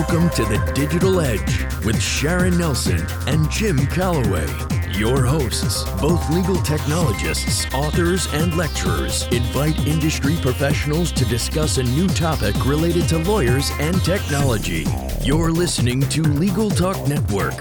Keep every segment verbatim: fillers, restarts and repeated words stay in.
Welcome to the Digital Edge with Sharon Nelson and Jim Calloway. Your hosts, both legal technologists, authors, and lecturers, invite industry professionals to discuss a new topic related to lawyers and technology. You're listening to Legal Talk Network.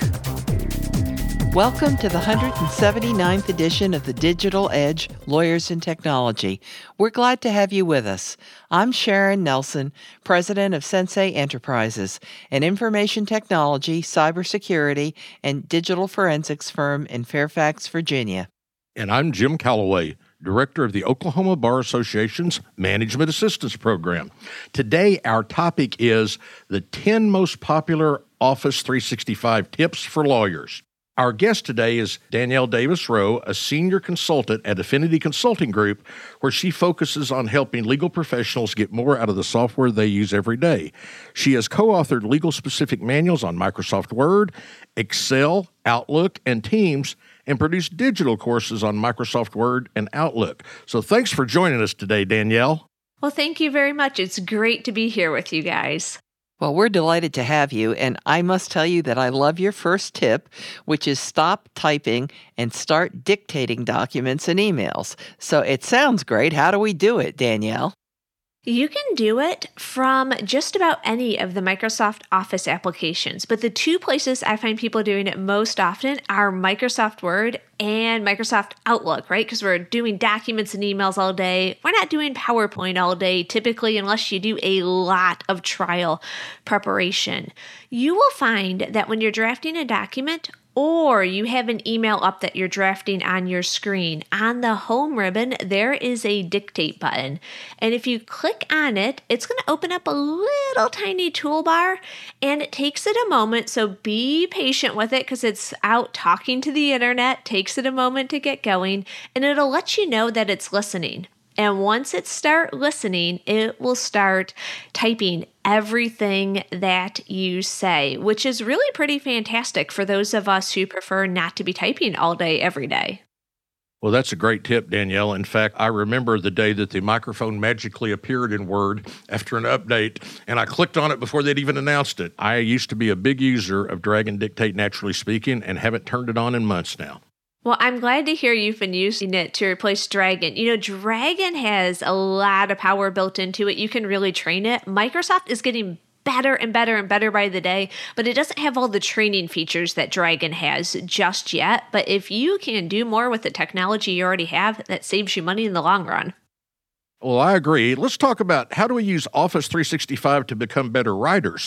Welcome to the one hundred seventy-ninth edition of the Digital Edge, Lawyers and Technology. We're glad to have you with us. I'm Sharon Nelson, president of Sensei Enterprises, an information technology, cybersecurity, and digital forensics firm in Fairfax, Virginia. And I'm Jim Calloway, director of the Oklahoma Bar Association's Management Assistance Program. Today, our topic is the ten most popular Office three sixty-five tips for lawyers. Our guest today is Danielle Davis-Rowe, a senior consultant at Affinity Consulting Group, where she focuses on helping legal professionals get more out of the software they use every day. She has co-authored legal-specific manuals on Microsoft Word, Excel, Outlook, and Teams, and produced digital courses on Microsoft Word and Outlook. So thanks for joining us today, Danielle. Well, thank you very much. It's great to be here with you guys. Well, we're delighted to have you, and I must tell you that I love your first tip, which is stop typing and start dictating documents and emails. So it sounds great. How do we do it, Danielle? You can do it from just about any of the Microsoft Office applications, but the two places I find people doing it most often are Microsoft Word and Microsoft Outlook, right? Because we're doing documents and emails all day. We're not doing PowerPoint all day, typically, unless you do a lot of trial preparation. You will find that when you're drafting a document, or you have an email up that you're drafting on your screen, on the home ribbon, there is a dictate button. And if you click on it, it's going to open up a little tiny toolbar, and it takes it a moment. So be patient with it because it's out talking to the internet, takes it a moment to get going, and it'll let you know that it's listening. And once it starts listening, it will start typing everything that you say, which is really pretty fantastic for those of us who prefer not to be typing all day, every day. Well, that's a great tip, Danielle. In fact, I remember the day that the microphone magically appeared in Word after an update, and I clicked on it before they'd even announced it. I used to be a big user of Drag and Dictate Naturally Speaking and haven't turned it on in months now. Well, I'm glad to hear you've been using it to replace Dragon. You know, Dragon has a lot of power built into it. You can really train it. Microsoft is getting better and better and better by the day, but it doesn't have all the training features that Dragon has just yet. But if you can do more with the technology you already have, that saves you money in the long run. Well, I agree. Let's talk about how do we use Office three sixty-five to become better writers?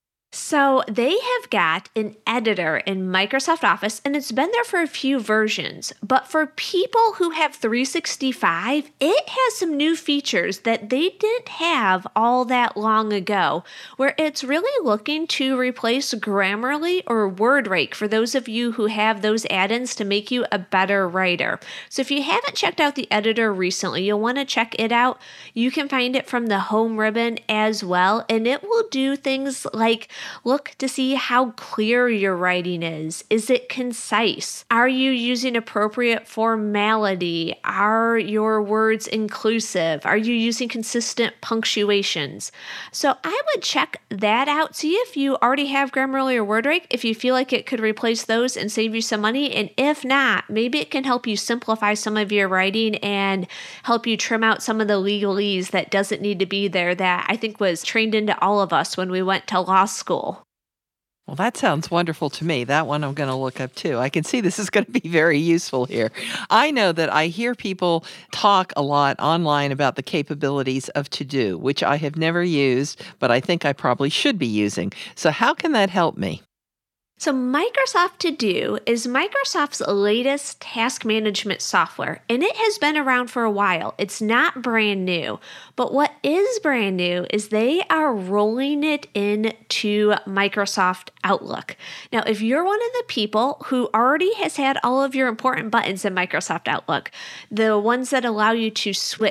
So they have got an editor in Microsoft Office, and it's been there for a few versions. But for people who have three sixty-five, it has some new features that they didn't have all that long ago, where it's really looking to replace Grammarly or WordRake for those of you who have those add-ins to make you a better writer. So if you haven't checked out the editor recently, you'll want to check it out. You can find it from the home ribbon as well, and it will do things like look to see how clear your writing is. Is it concise? Are you using appropriate formality? Are your words inclusive? Are you using consistent punctuations? So I would check that out. See if you already have Grammarly or WordRake, if you feel like it could replace those and save you some money. And if not, maybe it can help you simplify some of your writing and help you trim out some of the legalese that doesn't need to be there that I think was trained into all of us when we went to law school. Well, that sounds wonderful to me. That one I'm going to look up too. I can see this is going to be very useful here. I know that I hear people talk a lot online about the capabilities of To-Do, which I have never used, but I think I probably should be using. So how can that help me? So Microsoft To-Do is Microsoft's latest task management software, and it has been around for a while. It's not brand new, but what is brand new is they are rolling it into Microsoft Outlook. Now, if you're one of the people who already has had all of your important buttons in Microsoft Outlook, the ones that allow you to switch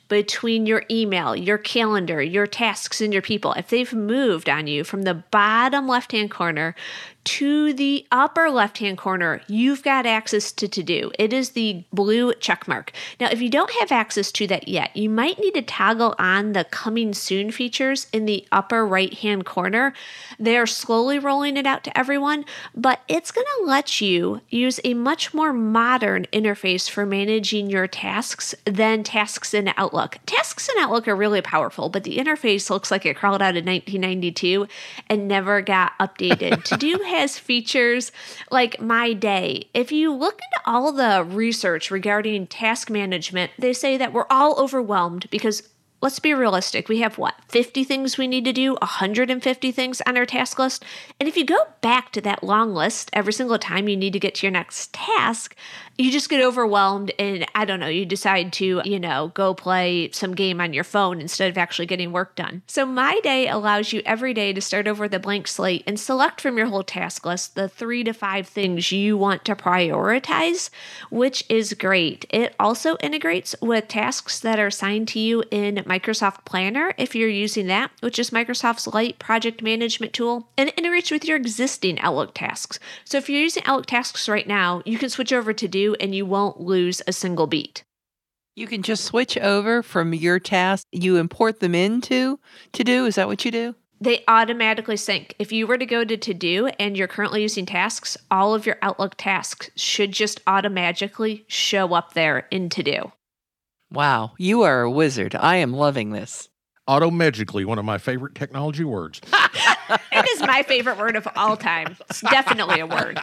between your email, your calendar, your tasks, and your people, if they've moved on you from the bottom left-hand corner to the upper left-hand corner, you've got access to To-Do. It is the blue check mark. Now, if you don't have access to that yet, you might need to toggle on the Coming Soon features in the upper right-hand corner. They're slowly rolling it out to everyone, but it's going to let you use a much more modern interface for managing your tasks than tasks in Outlook. Tasks in Outlook are really powerful, but the interface looks like it crawled out of nineteen ninety-two and never got updated. To-Do has features like My Day. If you look into all the research regarding task management, they say that we're all overwhelmed because, let's be realistic, we have what, fifty things we need to do, one hundred fifty things on our task list? And if you go back to that long list every single time you need to get to your next task, you just get overwhelmed and, I don't know, you decide to, you know, go play some game on your phone instead of actually getting work done. So My Day allows you every day to start over with a blank slate and select from your whole task list the three to five things you want to prioritize, which is great. It also integrates with tasks that are assigned to you in Microsoft Planner, if you're using that, which is Microsoft's light project management tool, and it integrates with your existing Outlook tasks. So if you're using Outlook tasks right now, you can switch over to Do and you won't lose a single beat. You can just switch over from your task. You import them into To-Do. Is that what you do? They automatically sync. If you were to go to To-Do and you're currently using tasks, all of your Outlook tasks should just automatically show up there in To-Do. Wow, you are a wizard. I am loving this. Automagically, one of my favorite technology words. It is my favorite word of all time. It's definitely a word.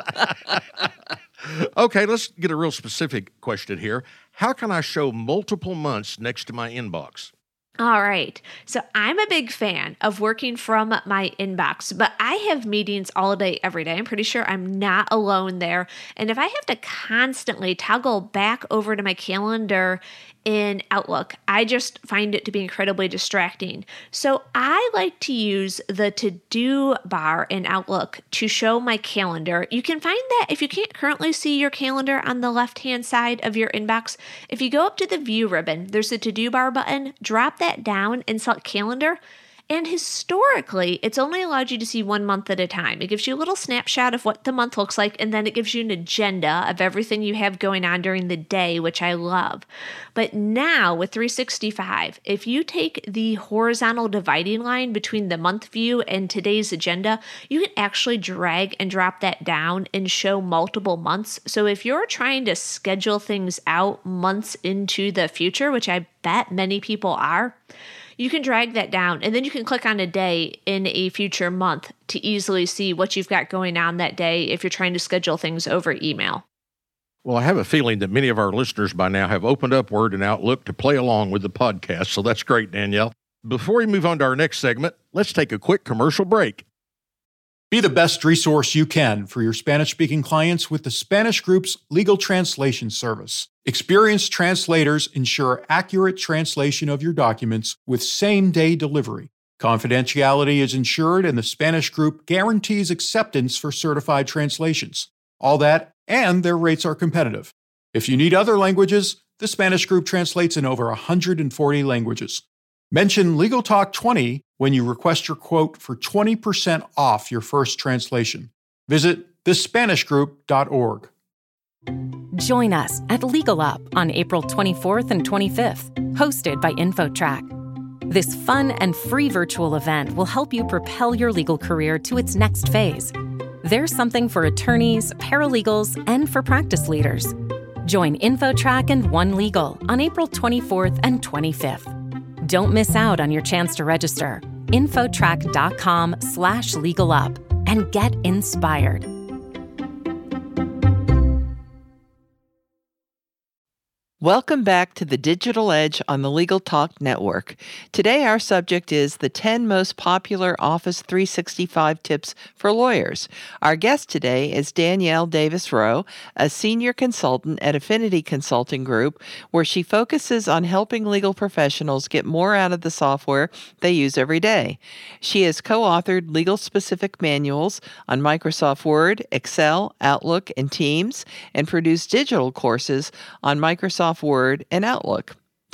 Okay, let's get a real specific question here. How can I show multiple months next to my inbox? All right. So I'm a big fan of working from my inbox, but I have meetings all day, every day. I'm pretty sure I'm not alone there. And if I have to constantly toggle back over to my calendar in Outlook, I just find it to be incredibly distracting. So I like to use the To-Do bar in Outlook to show my calendar. You can find that if you can't currently see your calendar on the left-hand side of your inbox, if you go up to the View ribbon, there's a To-Do bar button, drop that down and select Calendar. And historically, it's only allowed you to see one month at a time. It gives you a little snapshot of what the month looks like, and then it gives you an agenda of everything you have going on during the day, which I love. But now with three sixty-five, if you take the horizontal dividing line between the month view and today's agenda, you can actually drag and drop that down and show multiple months. So if you're trying to schedule things out months into the future, which I bet many people are, you can drag that down and then you can click on a day in a future month to easily see what you've got going on that day if you're trying to schedule things over email. Well, I have a feeling that many of our listeners by now have opened up Word and Outlook to play along with the podcast, so that's great, Danielle. Before we move on to our next segment, let's take a quick commercial break. Be the best resource you can for your Spanish-speaking clients with the Spanish Group's legal translation service. Experienced translators ensure accurate translation of your documents with same-day delivery. Confidentiality is ensured, and the Spanish Group guarantees acceptance for certified translations. All that, and their rates are competitive. If you need other languages, the Spanish Group translates in over one hundred forty languages. Mention Legal Talk twenty when you request your quote for twenty percent off your first translation. Visit the spanish group dot org. Join us at Legal Up on April twenty-fourth and twenty-fifth, hosted by InfoTrack. This fun and free virtual event will help you propel your legal career to its next phase. There's something for attorneys, paralegals, and for practice leaders. Join InfoTrack and One Legal on April twenty-fourth and twenty-fifth. Don't miss out on your chance to register. Infotrack.com slash legal up and get inspired. Welcome back to the Digital Edge on the Legal Talk Network. Today our subject is the ten most popular Office three sixty-five tips for lawyers. Our guest today is Danielle Davis-Rowe, a senior consultant at Affinity Consulting Group, where she focuses on helping legal professionals get more out of the software they use every day. She has co-authored legal-specific manuals on Microsoft Word, Excel, Outlook, and Teams, and produced digital courses on Microsoft Word and Outlook.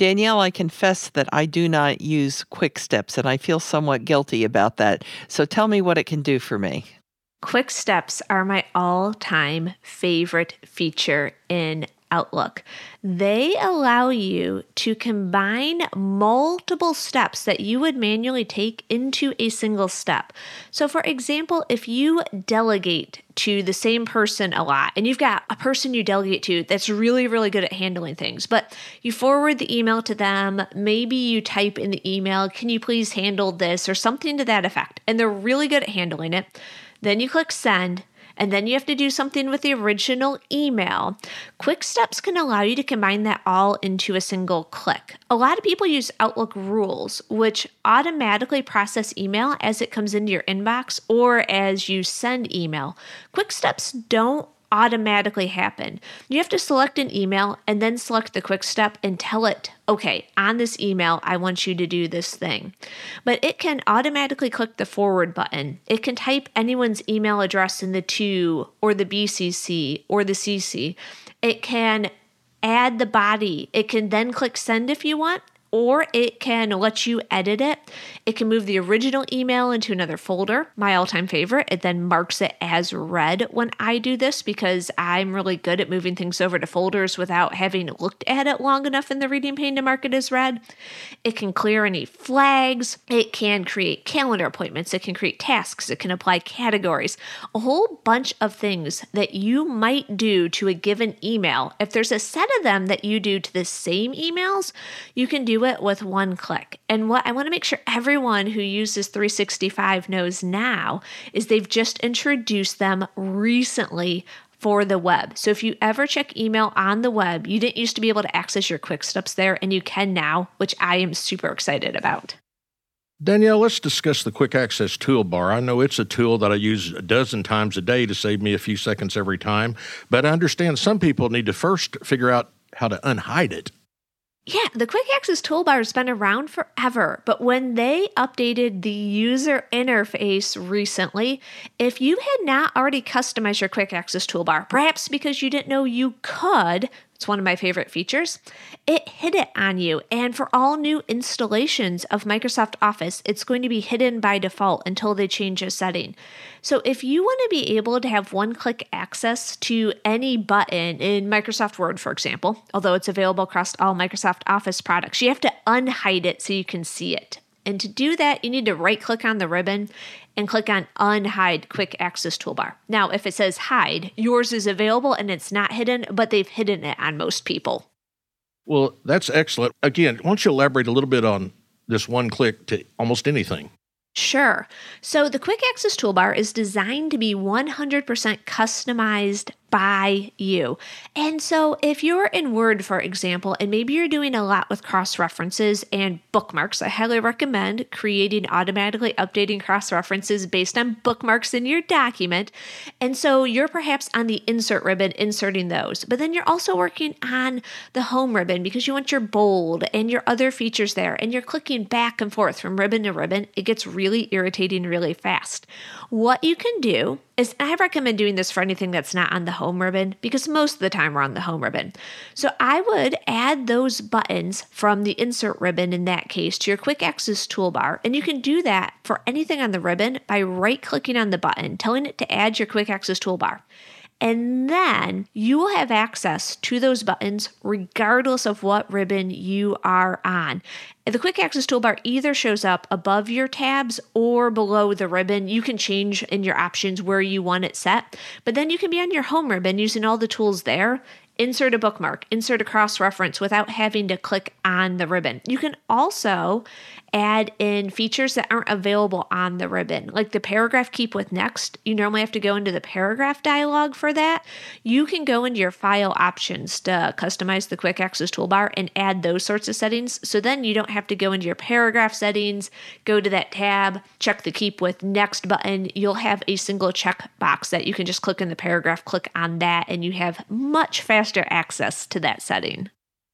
Danielle, I confess that I do not use Quick Steps, and I feel somewhat guilty about that. So tell me what it can do for me. Quick Steps are my all-time favorite feature in Outlook. They allow you to combine multiple steps that you would manually take into a single step. So for example, if you delegate to the same person a lot, and you've got a person you delegate to that's really, really good at handling things, but you forward the email to them, maybe you type in the email, can you please handle this, or something to that effect, and they're really good at handling it. Then you click send, and then you have to do something with the original email. Quick Steps can allow you to combine that all into a single click. A lot of people use Outlook Rules, which automatically process email as it comes into your inbox or as you send email. Quick Steps don't automatically happen. You have to select an email and then select the quick step and tell it, okay, on this email, I want you to do this thing. But it can automatically click the forward button. It can type anyone's email address in the to or the B C C or the C C. It can add the body. It can then click send if you want, or it can let you edit it. It can move the original email into another folder, my all-time favorite. It then marks it as read when I do this because I'm really good at moving things over to folders without having looked at it long enough in the reading pane to mark it as read. It can clear any flags. It can create calendar appointments. It can create tasks. It can apply categories. A whole bunch of things that you might do to a given email. If there's a set of them that you do to the same emails, you can do it with one click. And what I want to make sure everyone who uses three sixty-five knows now is they've just introduced them recently for the web. So if you ever check email on the web, you didn't used to be able to access your Quick Steps there, and you can now, which I am super excited about. Danielle, let's discuss the Quick Access Toolbar. I know it's a tool that I use a dozen times a day to save me a few seconds every time, but I understand some people need to first figure out how to unhide it. Yeah, the Quick Access Toolbar has been around forever, but when they updated the user interface recently, if you had not already customized your Quick Access Toolbar, perhaps because you didn't know you could, it's one of my favorite features, it hid it on you. And for all new installations of Microsoft Office, it's going to be hidden by default until they change a setting. So if you want to be able to have one-click access to any button in Microsoft Word, for example, although it's available across all Microsoft Office products, you have to unhide it so you can see it. And to do that, you need to right-click on the ribbon and click on Unhide Quick Access Toolbar. Now, if it says Hide, yours is available and it's not hidden, but they've hidden it on most people. Well, that's excellent. Again, why don't you elaborate a little bit on this one click to almost anything? Sure. So the Quick Access Toolbar is designed to be one hundred percent customized by you. And so if you're in Word, for example, and maybe you're doing a lot with cross-references and bookmarks, I highly recommend creating automatically updating cross-references based on bookmarks in your document. And so you're perhaps on the insert ribbon inserting those, but then you're also working on the home ribbon because you want your bold and your other features there, and you're clicking back and forth from ribbon to ribbon. It gets really irritating really fast. What you can do is, I recommend doing this for anything that's not on the home ribbon because most of the time we're on the home ribbon. So I would add those buttons from the insert ribbon in that case to your Quick Access Toolbar. And you can do that for anything on the ribbon by right-clicking on the button, telling it to add your Quick Access Toolbar. And then you will have access to those buttons regardless of what ribbon you are on. The Quick Access Toolbar either shows up above your tabs or below the ribbon. You can change in your options where you want it set, but then you can be on your home ribbon using all the tools there. Insert a bookmark, insert a cross-reference without having to click on the ribbon. You can also add in features that aren't available on the ribbon, like the paragraph keep with next. You normally have to go into the paragraph dialog for that. You can go into your file options to customize the Quick Access Toolbar and add those sorts of settings. So then you don't have to go into your paragraph settings, go to that tab, check the keep with next button. You'll have a single check box that you can just click in the paragraph, click on that, and you have much faster access to that setting.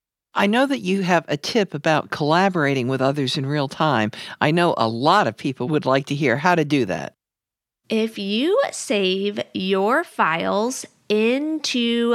I know that you have a tip about collaborating with others in real time. I know a lot of people would like to hear how to do that. If you save your files into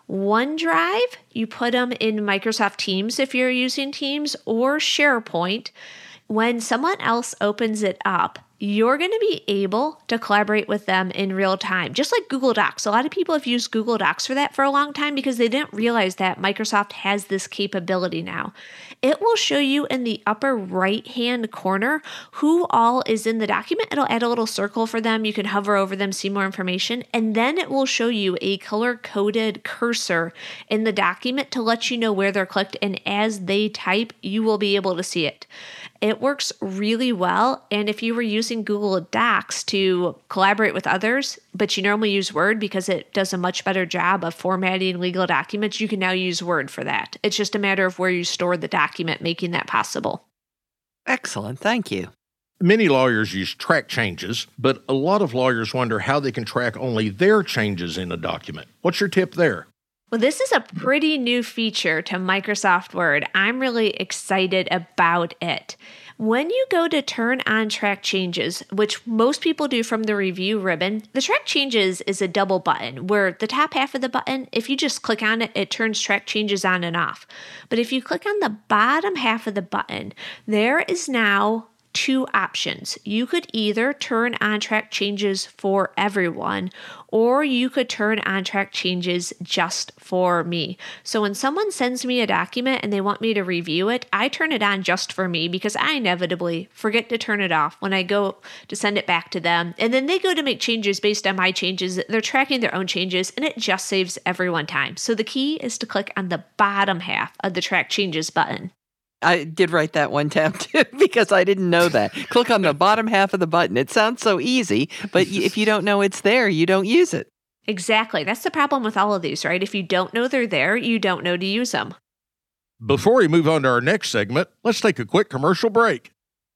OneDrive, you put them in Microsoft Teams if you're using Teams, or SharePoint. When someone else opens it up, you're going to be able to collaborate with them in real time, just like Google Docs. A lot of people have used Google Docs for that for a long time because they didn't realize that Microsoft has this capability now. It will show you in the upper right-hand corner who all is in the document. It'll add a little circle for them. You can hover over them, see more information, and then it will show you a color-coded cursor in the document to let you know where they're clicked, and as they type, you will be able to see it. It works really well, and if you were using Google Docs to collaborate with others, but you normally use Word because it does a much better job of formatting legal documents, you can now use Word for that. It's just a matter of where you store the document, making that possible. Excellent. Thank you. Many lawyers use track changes, but a lot of lawyers wonder how they can track only their changes in a document. What's your tip there? Well, this is a pretty new feature to Microsoft Word. I'm really excited about it. When you go to turn on track changes, which most people do from the review ribbon, the track changes is a double button where the top half of the button, if you just click on it, it turns track changes on and off. But if you click on the bottom half of the button, there is now two options. You could either turn on track changes for everyone, or you could turn on track changes just for me. So when someone sends me a document and they want me to review it, I turn it on just for me because I inevitably forget to turn it off when I go to send it back to them. And then they go to make changes based on my changes. They're tracking their own changes, and it just saves everyone time. So the key is to click on the bottom half of the track changes button. I did write that one tab too because I didn't know that. Click on the bottom half of the button. It sounds so easy, but if you don't know it's there, you don't use it. Exactly. That's the problem with all of these, right? If you don't know they're there, you don't know to use them. Before we move on to our next segment, let's take a quick commercial break.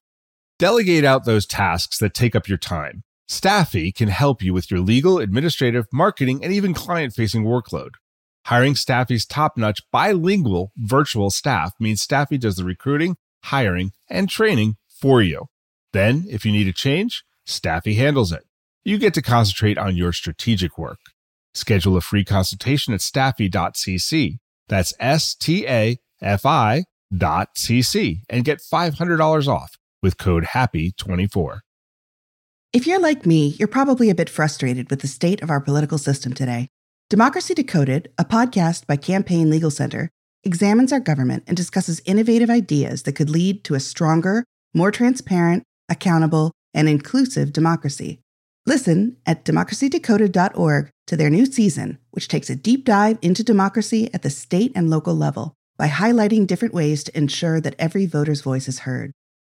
Delegate out those tasks that take up your time. Staffy can help you with your legal, administrative, marketing, and even client-facing workload. Hiring Staffy's top-notch bilingual virtual staff means Staffy does the recruiting, hiring, and training for you. Then, if you need a change, Staffy handles it. You get to concentrate on your strategic work. Schedule a free consultation at staffy dot c c. That's S T A F I dot C C and get five hundred dollars off with code happy twenty-four. If you're like me, you're probably a bit frustrated with the state of our political system today. Democracy Decoded, a podcast by Campaign Legal Center, examines our government and discusses innovative ideas that could lead to a stronger, more transparent, accountable, and inclusive democracy. Listen at democracy decoded dot org to their new season, which takes a deep dive into democracy at the state and local level by highlighting different ways to ensure that every voter's voice is heard.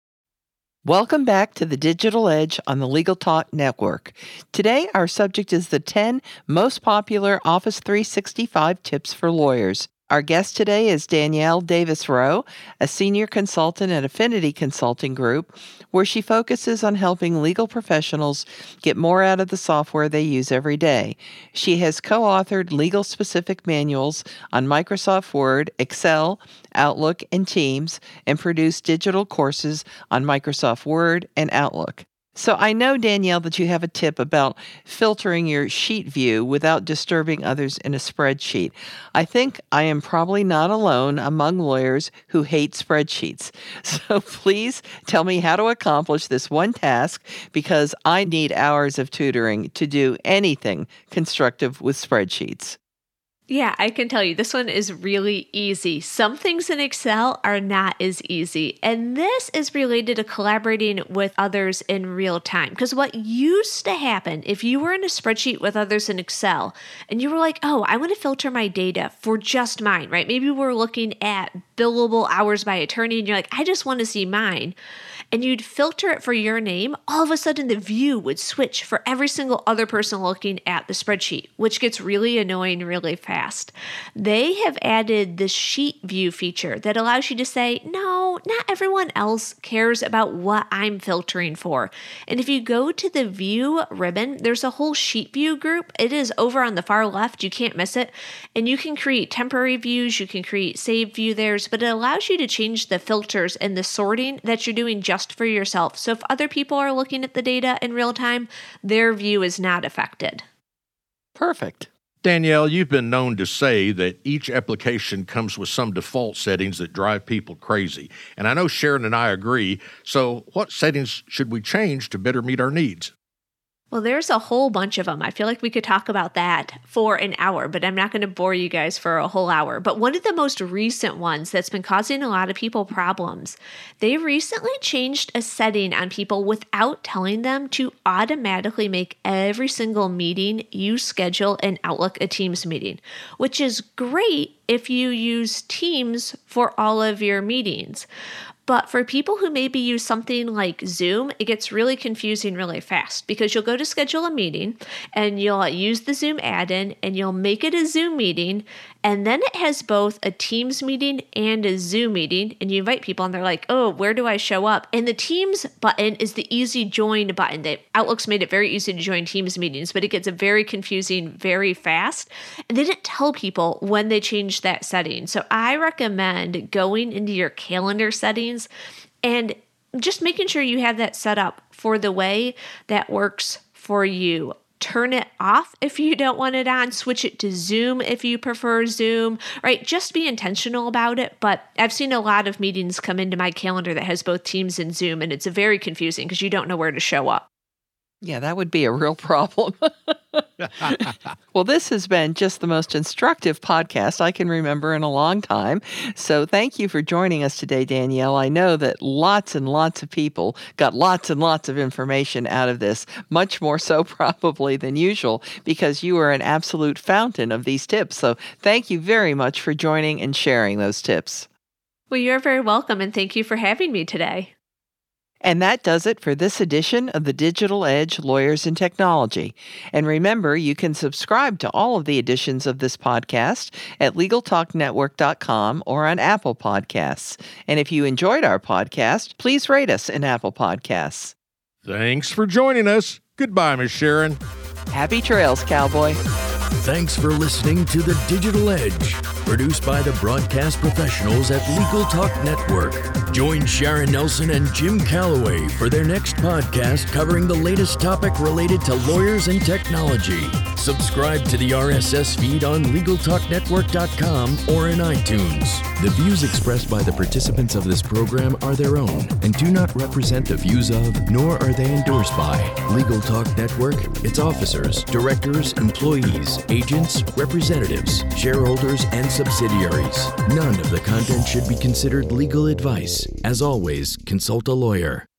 Welcome back to the Digital Edge on the Legal Talk Network. Today, our subject is the ten most popular Office three sixty-five tips for lawyers. Our guest today is Danielle Davis-Rowe, a senior consultant at Affinity Consulting Group, where she focuses on helping legal professionals get more out of the software they use every day. She has co-authored legal-specific manuals on Microsoft Word, Excel, Outlook, and Teams, and produced digital courses on Microsoft Word and Outlook. So I know, Danielle, that you have a tip about filtering your sheet view without disturbing others in a spreadsheet. I think I am probably not alone among lawyers who hate spreadsheets. So please tell me how to accomplish this one task, because I need hours of tutoring to do anything constructive with spreadsheets. Yeah, I can tell you this one is really easy. Some things in Excel are not as easy. And this is related to collaborating with others in real time. Because what used to happen if you were in a spreadsheet with others in Excel and you were like, oh, I want to filter my data for just mine, right? Maybe we're looking at billable hours by attorney and you're like, I just want to see mine. And you'd filter it for your name, all of a sudden the view would switch for every single other person looking at the spreadsheet, which gets really annoying really fast. They have added this sheet view feature that allows you to say, no, not everyone else cares about what I'm filtering for. And if you go to the view ribbon, there's a whole sheet view group. It is over on the far left. You can't miss it. And you can create temporary views. You can create save view there, but it allows you to change the filters and the sorting that you're doing just for yourself. So if other people are looking at the data in real time, their view is not affected. Perfect. Danielle, you've been known to say that each application comes with some default settings that drive people crazy. And I know Sharon and I agree. So what settings should we change to better meet our needs? Well, there's a whole bunch of them. I feel like we could talk about that for an hour, but I'm not going to bore you guys for a whole hour. But one of the most recent ones that's been causing a lot of people problems, they recently changed a setting on people without telling them to automatically make every single meeting you schedule in Outlook a Teams meeting, which is great if you use Teams for all of your meetings. But for people who maybe use something like Zoom, it gets really confusing really fast because you'll go to schedule a meeting and you'll use the Zoom add-in and you'll make it a Zoom meeting. And then it has both a Teams meeting and a Zoom meeting. And you invite people and they're like, oh, where do I show up? And the Teams button is the easy join button. They, Outlook's made it very easy to join Teams meetings, but it gets very confusing very fast. And they didn't tell people when they changed that setting. So I recommend going into your calendar settings and just making sure you have that set up for the way that works for you. Turn it off if you don't want it on. Switch it to Zoom if you prefer Zoom, right? Just be intentional about it. But I've seen a lot of meetings come into my calendar that has both Teams and Zoom, and it's very confusing because you don't know where to show up. Yeah, that would be a real problem. Well, this has been just the most instructive podcast I can remember in a long time. So thank you for joining us today, Danielle. I know that lots and lots of people got lots and lots of information out of this, much more so probably than usual, because you are an absolute fountain of these tips. So thank you very much for joining and sharing those tips. Well, you're very welcome, and thank you for having me today. And that does it for this edition of the Digital Edge Lawyers in Technology. And remember, you can subscribe to all of the editions of this podcast at legal talk network dot com or on Apple Podcasts. And if you enjoyed our podcast, please rate us in Apple Podcasts. Thanks for joining us. Goodbye, Miss Sharon. Happy trails, cowboy. Thanks for listening to The Digital Edge, produced by the broadcast professionals at Legal Talk Network. Join Sharon Nelson and Jim Calloway for their next podcast covering the latest topic related to lawyers and technology. Subscribe to the R S S feed on legal talk network dot com or in iTunes. The views expressed by the participants of this program are their own and do not represent the views of, nor are they endorsed by, Legal Talk Network, its officers, directors, employees, agents, representatives, shareholders, and subsidiaries. None of the content should be considered legal advice. As always, consult a lawyer.